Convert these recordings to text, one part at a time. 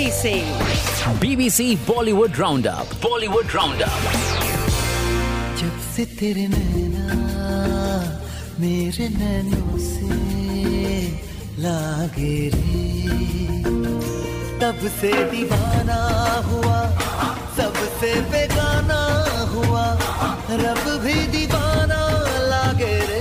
से BBC Bollywood roundup. जब से तेरे नैना मेरे नैनों से लागे रे, तब से दीवाना हुआ, सबसे बेगाना हुआ, रब भी दीवाना लागे रे।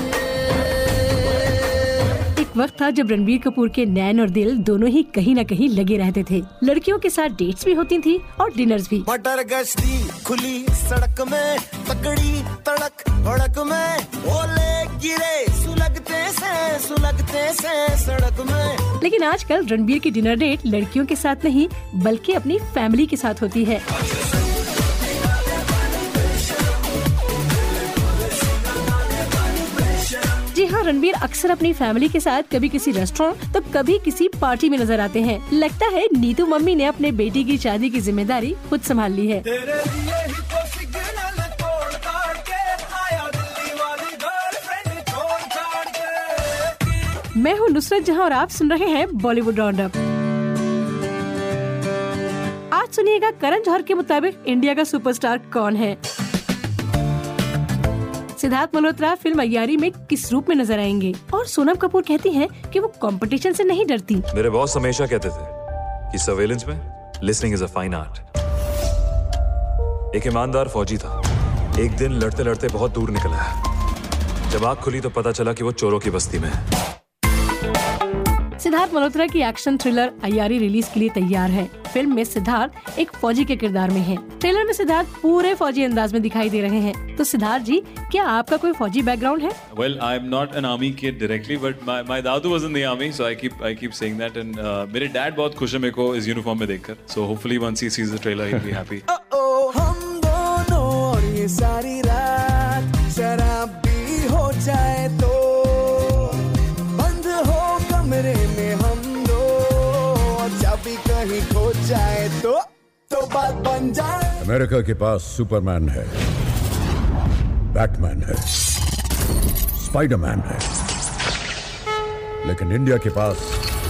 वक्त था जब रणबीर कपूर के नैन और दिल दोनों ही कहीं न कहीं लगे रहते थे। लड़कियों के साथ डेट्स भी होती थी और डिनर्स भी। मटर गश्ती खुली सड़क में, तगड़ी तड़क भड़क में, ओले गिरे सुलगते से सड़क में। लेकिन आजकल रणबीर की डिनर डेट लड़कियों के साथ नहीं बल्कि अपनी फैमिली के साथ होती है। जी हाँ, रणबीर अक्सर अपनी फैमिली के साथ कभी किसी रेस्टोरेंट तो कभी किसी पार्टी में नजर आते हैं। लगता है नीतू मम्मी ने अपने बेटी की शादी की जिम्मेदारी खुद संभाल ली है। मैं हूँ नुसरत जहाँ और आप सुन रहे हैं बॉलीवुड राउंडअप। आज सुनिएगा करण जौहर के मुताबिक इंडिया का सुपरस्टार कौन है। सिद्धार्थ मल्होत्रा फिल्म अय्यारी में किस रूप में नजर आएंगे, और सोनम कपूर कहती हैं कि वो कंपटीशन से नहीं डरती। मेरे बॉस हमेशा कहते थे कि सर्वेलेंस में listening is a fine art. एक ईमानदार फौजी था, एक दिन लड़ते लड़ते बहुत दूर निकल आया। जब आँख खुली तो पता चला कि वो चोरों की बस्ती में है। सिद्धार्थ मल्होत्रा की एक्शन थ्रिलर अय्यारी रिलीज के लिए तैयार है। फिल्म में सिद्धार्थ एक फौजी के किरदार में हैं। ट्रेलर में सिद्धार्थ पूरे फौजी अंदाज में दिखाई दे रहे हैं। तो सिद्धार्थ जी, क्या आपका कोई फौजी बैकग्राउंड है? Well, I'm not an army kid directly, but my दादू was in the army, so I keep saying that. And मेरे डैड बहुत खुश है मेरे को इस यूनिफॉर्म में देखकर. So hopefully once he sees the trailer, he'll be happy. हम दोनों और ये सारी रात शराबी हो जाए तो, बंद हो कमरे में हम दो, चाबी कहीं खो जाए तो बात बन जाए। अमेरिका के पास सुपरमैन है, बैटमैन है, स्पाइडरमैन है, लेकिन इंडिया के पास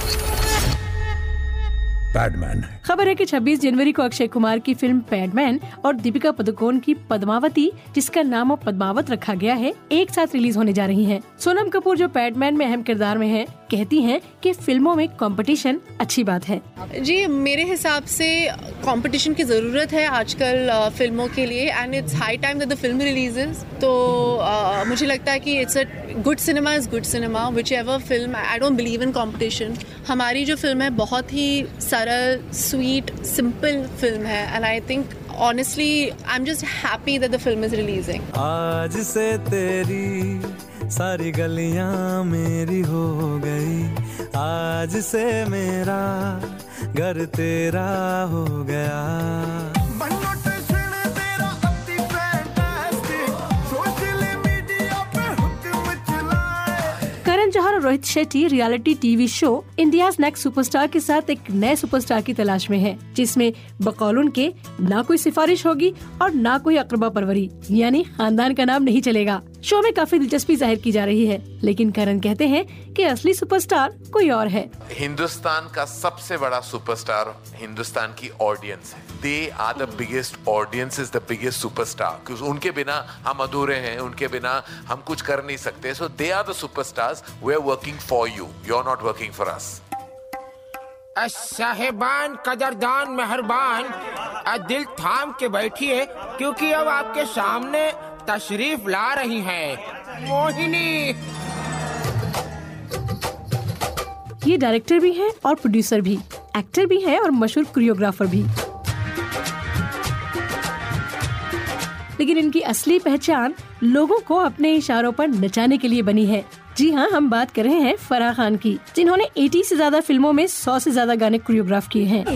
पैडमैन है। खबर है कि 26 जनवरी को अक्षय कुमार की फिल्म पैडमैन और दीपिका पादुकोण की पद्मावती, जिसका नाम अब पद्मावत रखा गया है, एक साथ रिलीज होने जा रही हैं। सोनम कपूर जो पैडमैन में अहम किरदार में हैं, कहती हैं कि फिल्मों में कंपटीशन अच्छी बात है। जी, मेरे हिसाब से कंपटीशन की ज़रूरत है आजकल फिल्मों के लिए, and it's high time that the film releases. तो मुझे लगता है कि it's a good cinema is good cinema, which ever film. I don't believe in competition. हमारी जो फिल्म है बहुत ही सरल, स्वीट, सिंपल फिल्म है, and I think honestly I'm just happy that the film is releasing. आज से तेरी सारी गलियां मेरी हो गई, आज से मेरा घर तेरा हो गया। करण जौहर और Rohit Shetty reality TV show India's next superstar के साथ एक नए सुपरस्टार की तलाश में हैं, जिसमें बकौल उनके ना कोई सिफारिश होगी और ना कोई अकरबा परवरी, यानी खानदान का नाम नहीं चलेगा। शो में काफी दिलचस्पी जाहिर की जा रही है, लेकिन करण कहते हैं कि असली सुपरस्टार कोई और है। हिंदुस्तान का सबसे बड़ा सुपरस्टार हिंदुस्तान की ऑडियंस है। They are the biggest audience, is the biggest superstar. क्योंकि उनके बिना हम अधूरे हैं, उनके बिना हम कुछ कर नहीं सकते। So they are the superstars. We are working for you. You're not working for us. साहिबान, कदरदान, मेहरबान, दिल थाम के बैठिए, क्योंकि अब आपके सामने तशरीफ ला रही हैं मोहिनी। ये डायरेक्टर भी हैं और प्रोड्यूसर भी, एक्टर भी हैं और मशहूर कोरियोग्राफर भी। लेकिन इनकी असली पहचान लोगों को अपने इशारों पर नचाने के लिए बनी है। जी हाँ, हम बात कर रहे हैं फराह खान की, जिन्होंने 80 से ज्यादा फिल्मों में 100 से ज्यादा गाने कोरियोग्राफ किए हैं।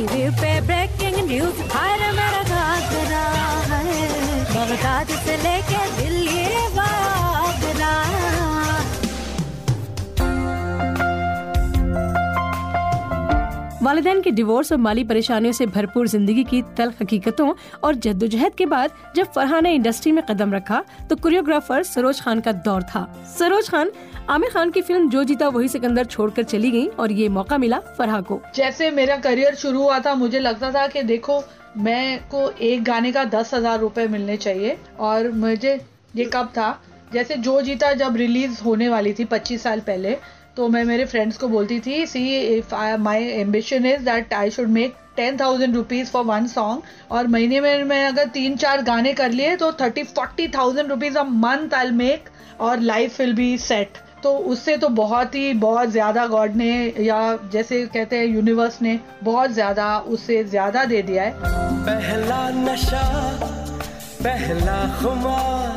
वालिदैन के डिवोर्स और माली परेशानियों से भरपूर जिंदगी की तल्ख हकीकतों और जद्दोजहद के बाद जब फरहा ने इंडस्ट्री में कदम रखा तो कोरियोग्राफर सरोज खान का दौर था। सरोज खान आमिर खान की फिल्म जो जीता वही सिकंदर छोड़कर चली गई और ये मौका मिला फराह को। जैसे मेरा करियर शुरू हुआ था, मुझे लगता था कि देखो मैं को एक गाने का 10,000 रुपए मिलने चाहिए, और मुझे ये कब था, जैसे जो जीता जब रिलीज होने वाली थी 25 साल पहले, तो मैं मेरे फ्रेंड्स को बोलती थी, see if my ambition is that I should make 10,000 rupees for one song, और महीने में मैं अगर 3-4 गाने कर लिए तो 30-40,000 rupees a month I make, और लाइफ विल बी सेट। तो उससे तो बहुत ज्यादा गॉड ने, या जैसे कहते हैं यूनिवर्स ने, बहुत ज्यादा उससे ज्यादा दे दिया है। पहला नशा पहला खुमार,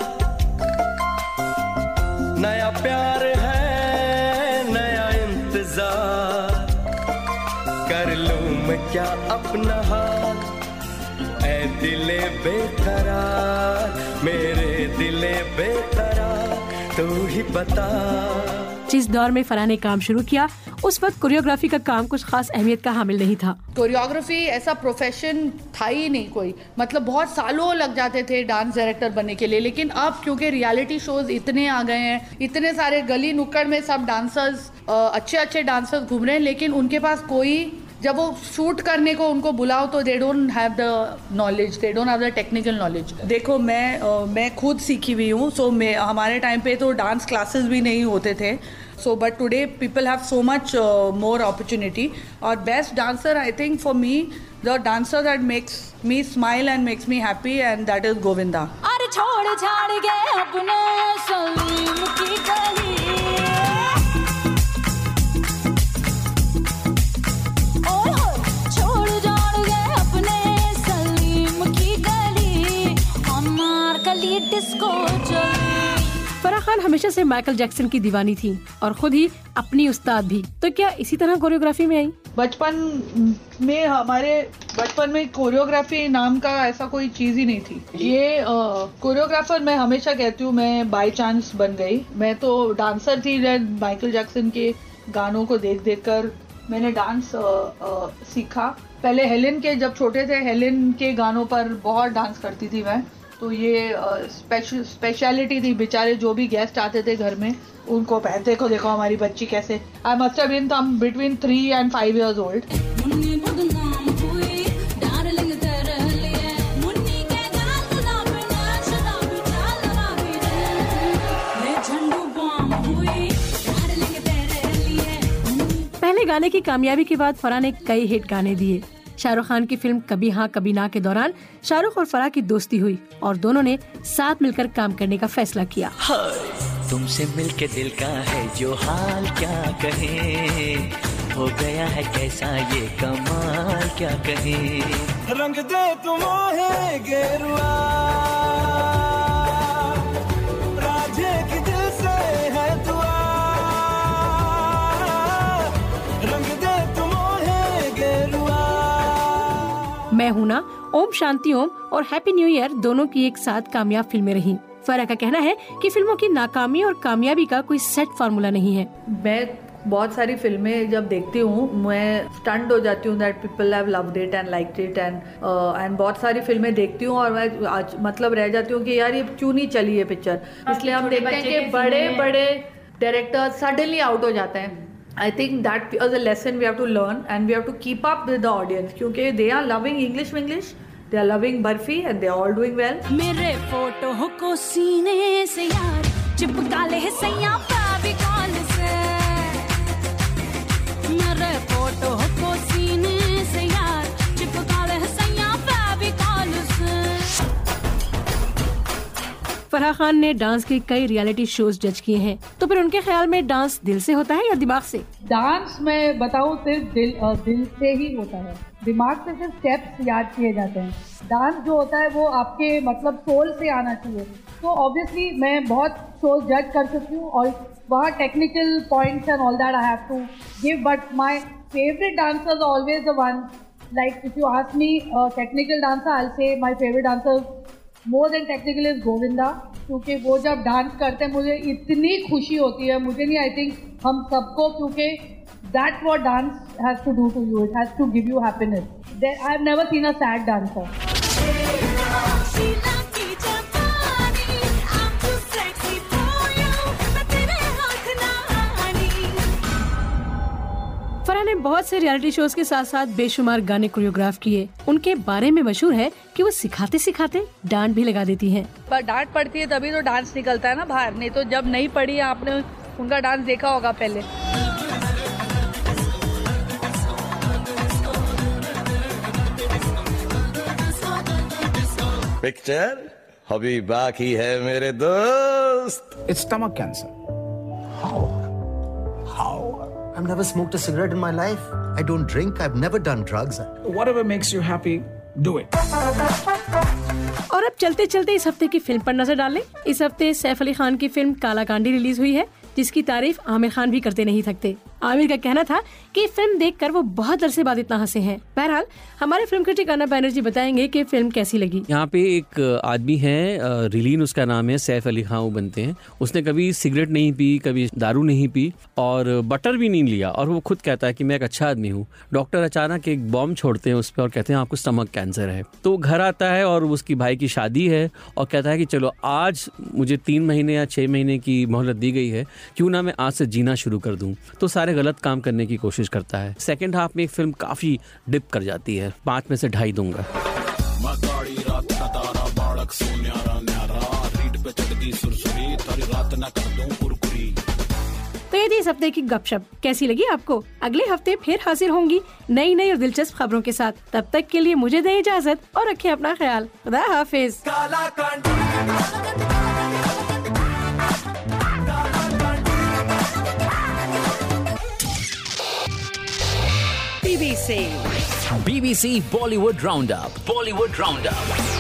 नया प्यार है नया इंतजार, कर लूं मैं क्या अपना हाल, ऐ दिले बेकरार, मेरे दिले बेकरार, तू ही बता। जिस दौर में फराह ने काम शुरू किया उस वक्त कोरियोग्राफी का काम कुछ खास अहमियत का हामिल नहीं था। कोरियोग्राफी ऐसा प्रोफेशन था ही नहीं कोई, मतलब बहुत सालों लग जाते थे डांस डायरेक्टर बनने के लिए। लेकिन अब क्योंकि रियलिटी शोज इतने आ गए हैं, इतने सारे गली नुक्कड़ में सब डांसर्स, अच्छे डांसर्स घूम रहे हैं, लेकिन उनके पास कोई, जब वो शूट करने को उनको बुलाओ तो they don't have the knowledge, they don't have the technical knowledge. देखो मैं खुद सीखी हुई हूँ, सो हमारे टाइम पे तो डांस क्लासेस भी नहीं होते थे, so but today people have so much more opportunity, और best dancer I think for me, the dancer that makes me smile and makes me happy, and that is Govinda। अरे छोड़ छाड़ गए अपने सलीम की गली, छोड़ छाड़ गए अपने सलीम की गली, हमार गली डिस्को चली। फराह खान हमेशा से माइकल जैक्सन की दीवानी थी और खुद ही अपनी उस्ताद भी, तो क्या इसी तरह कोरियोग्राफी में आई? हमारे बचपन में कोरियोग्राफी नाम का ऐसा कोई चीज ही नहीं थी। ये कोरियोग्राफर मैं हमेशा कहती हूँ, मैं बाय चांस बन गई। मैं तो डांसर थी, माइकल जैक्सन के गानों को देख कर मैंने डांस सीखा। पहले हेलेन के, जब छोटे थे, हेलेन के गानों पर बहुत डांस करती थी मैं, तो ये स्पेशलिटी थी। बेचारे जो भी गेस्ट आते थे घर में, उनको पहनते को देखो हमारी बच्ची कैसे। I must have been between 3 and 5 years old। पहले गाने की कामयाबी के बाद फराह ने कई हिट गाने दिए। शाहरुख खान की फिल्म कभी हाँ कभी ना के दौरान शाहरुख और फराह की दोस्ती हुई और दोनों ने साथ मिलकर काम करने का फैसला किया। तुमसे मिलके दिल का है जो हाल, क्या कहे, हो गया है कैसा ये कमाल, क्या कहे, रंग दे तुम है गेरुआ, राजे की दिल से है दुआ, रंग दे तुम है गेरुआ। मैं हूं ना, ओम शांति ओम और हैप्पी न्यू ईयर दोनों की एक साथ कामयाब फिल्में रहीं। फराह का कहना है कि फिल्मों की नाकामी और कामयाबी का कोई सेट फार्मूला नहीं है। मैं बहुत सारी फिल्में जब देखती हूँ मैं स्टन्ड हो जाती हूँ that people have loved it and liked it, and बहुत सारी फिल्में देखती हूँ और मैं आज मतलब रह जाती हूँ कि यार ये क्यों नहीं चली ये पिक्चर। इसलिए हम देखते हैं कि बड़े बड़े डायरेक्टर्स सडनली आउट हो जाते हैं। I think that is a lesson we have to learn and we have to keep up with the audience, क्योंकि they are loving English, they are loving Barfi and they are all doing well। मेरे photo को सीने से यार चिपका ले सैया फेविकॉल से, मेरे फोटो को सीने से यार चिपका ले सैया फेविकॉल से। फराह खान ने डांस के कई रियलिटी शोज जज किए हैं, तो फिर उनके ख्याल में डांस दिल से होता है या दिमाग से? डांस मैं बताऊँ सिर्फ दिल से ही होता है, दिमाग से सिर्फ स्टेप्स याद किए जाते हैं। डांस जो होता है वो आपके मतलब सोल से आना चाहिए। तो ऑब्वियसली मैं बहुत शोज जज कर सकती हूँ और वहाँ technical points and all that I have to give, but my favourite dancers always the one, like if you ask me technical dancer I will say my favourite dancer more than technical is Govinda, क्योंकि वो जब dance करते हैं मुझे इतनी खुशी होती है, मुझे नहीं, आई थिंक हम सबको, क्योंकि that's what dance has to do to you, it has to give you happiness. I have never seen a sad dancer. ने बहुत से रियलिटी शोज के साथ साथ बेशुमार गाने कोरियोग्राफ किए। उनके बारे में मशहूर है कि वो सिखाते सिखाते डांट भी लगा देती हैं। पर डांट पड़ती है तभी तो डांस निकलता है ना बाहर, नहीं तो जब नहीं पड़ी आपने उनका डांस देखा होगा पहले। पिक्चर अभी बाकी है मेरे दोस्त। It's stomach cancer. How? I've never smoked a cigarette in my life. I don't drink. I've never done drugs. Whatever makes you happy, do it. और अब चलते चलते इस हफ्ते की फिल्म पर नजर डालें। इस हफ्ते सैफ अली खान की फिल्म काला कांडी रिलीज हुई है, जिसकी तारीफ आमिर खान भी करते नहीं थकते। आमिर का कहना था कि फिल्म देखकर वो बहुत अरसे बाद इतना हंसे हैं। बहरहाल हमारे फिल्म क्रिटिक अर्नब बैनर्जी बताएंगे कि फिल्म कैसी लगी। यहाँ पे एक आदमी है, रिलीन उसका नाम है, सैफ अली खान वो बनते हैं। उसने कभी सिगरेट नहीं पी, कभी दारू नहीं पी और बटर भी नहीं लिया, और वो खुद कहता है कि मैं एक अच्छा आदमी हूँ। डॉक्टर अचानक एक बॉम्ब छोड़ते हैं उस पर और कहते हैं आपको स्टमक कैंसर है। तो वो घर आता है और उसकी भाई की शादी है और कहता है कि चलो आज मुझे 3 महीने या 6 महीने की मोहलत दी गई है, क्यों ना मैं आज से जीना शुरू कर दूं। तो सारे गलत काम करने की कोशिश करता है। सेकंड हाफ में एक फिल्म काफी डिप कर जाती है, 5 में से 2.5 दूंगा। तो ये थी इस हफ्ते की गपशप। कैसी लगी आपको? अगले हफ्ते फिर हाजिर होंगी नई नई और दिलचस्प खबरों के साथ। तब तक के लिए मुझे दें इजाजत और रखें अपना ख्याल। खुदा हाफिज। BBC Bollywood Roundup.